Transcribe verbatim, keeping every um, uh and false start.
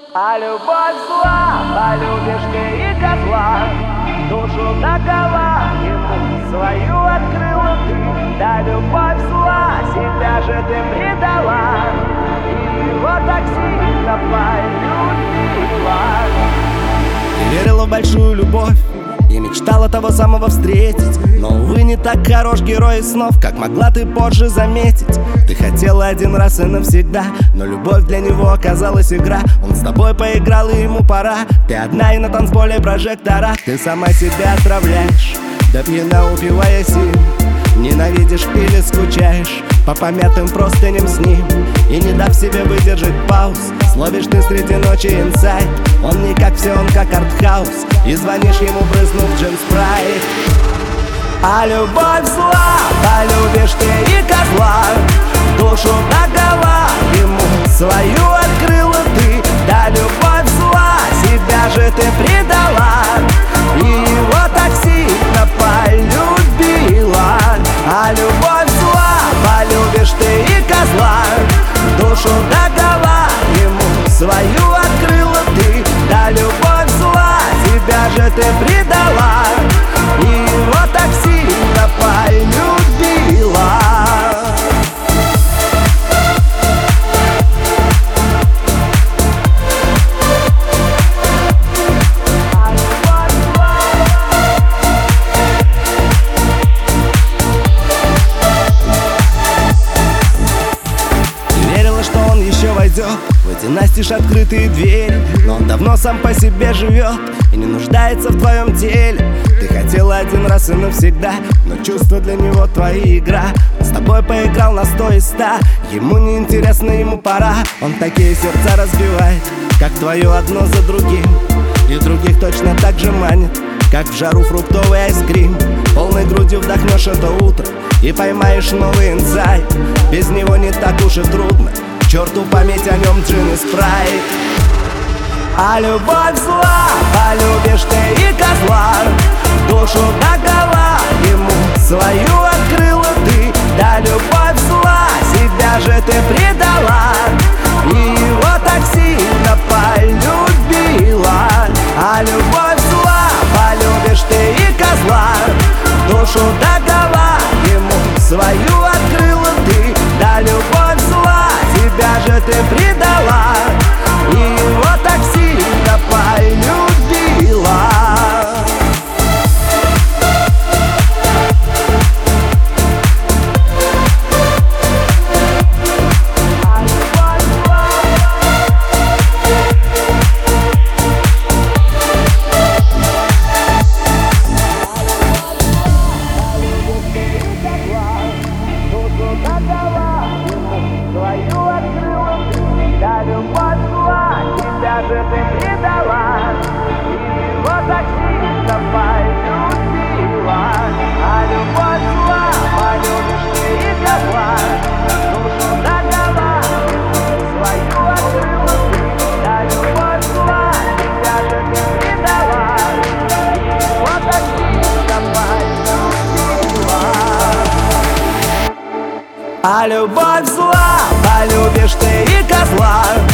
А любовь зла, полюбишь ты и козла, душу докола ему свою открыла ты. Да любовь зла, себя же ты предала, и его так сильно полюбила. Ты верила в большую любовь и мечтала того самого встретить, но, увы, не так хорош герой из снов, как могла ты позже заметить. Ты хотела один раз и навсегда, но любовь для него оказалась игра. Он с тобой поиграл, и ему пора. Ты одна и на танцполе прожектора. Ты сама себя отравляешь, да пьяна упиваясь им. Ненавидишь или скучаешь по помятым простыням с ним, и не дав себе выдержать пауз, словишь ты среди ночи инсайт. Он не как все, он как артхаус, и звонишь ему, брызнув джин-спрайт. А любовь зла, полюбишь ты и козла, душу докола ему свою открыла ты. Да любовь зла, себя же ты предала, и его так сильно полюбила. А любовь зла, полюбишь ты и козла, душу докола ему свою открыла ты. Да любовь зла, себя же ты предала, и его так сильно полюбила. Войдет в эти настежь открытые двери, но он давно сам по себе живет и не нуждается в твоем теле. Ты хотела один раз и навсегда, но чувство для него твоя игра. С тобой поиграл на сто из ста, ему не интересно, ему пора. Он такие сердца разбивает, как твое одно за другим, и других точно так же манит, как в жару фруктовый айскрим. Полной грудью вдохнешь это утро и поймаешь новый инсайт. Без него не так уж и трудно, к черту память о нем, джин и спрайт. А любовь зла, полюбишь ты и козла, душу докола ему свою открыла ты. Да любовь зла, себя же ты предала, и его так сильно полюбила. А любовь зла, полюбишь ты и козла, душу докола ему свою открыла ты. Да любовь зла, себя же ты предала, и его так сильно полюбила. Да любовь зла, себя же ты предала, и его так сильно полюбила. А любовь зла, полюбишь ты и козла, душу докола свою открыла ты. Да любовь зла, себя же ты предала, и его так сильно полюбила. А любовь зла, полюбишь ты и козла,